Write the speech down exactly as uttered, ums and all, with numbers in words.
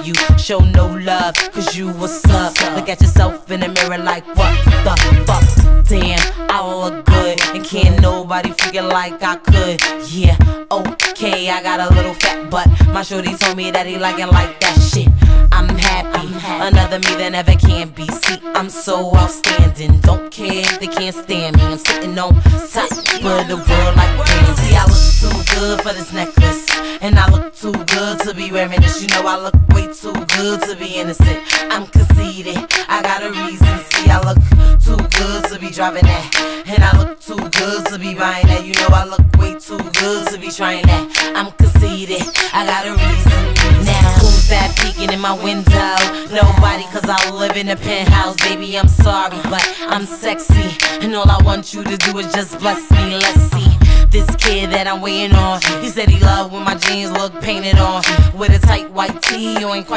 you show no love, cause you what's up. Look at yourself in the mirror like what the fuck. Damn, I look good, and can't nobody figure like I could. Yeah, okay, I got a little fat butt. My shorty told me that he like it like that shit. I'm happy, another me that never can be. See, I'm so outstanding, don't care if they can't stand me. I'm sitting on top of the world like damn. See, I look too good for this necklace, and I look too good to be wearing this. You know I look way too good to be innocent. I'm conceited, I got a reason. See, I look too good to be driving that, and I look too good to be buying that. You know I look way too good to be trying that. I'm conceited, I got a reason. Now who's that peeking in my window? Nobody, cause I live in a penthouse. Baby, I'm sorry, but I'm sexy, and all I want you to do is just bless me. Let's see this kid that I'm waiting on. He said he loved when my jeans look painted on with a tight white tee. You ain't quite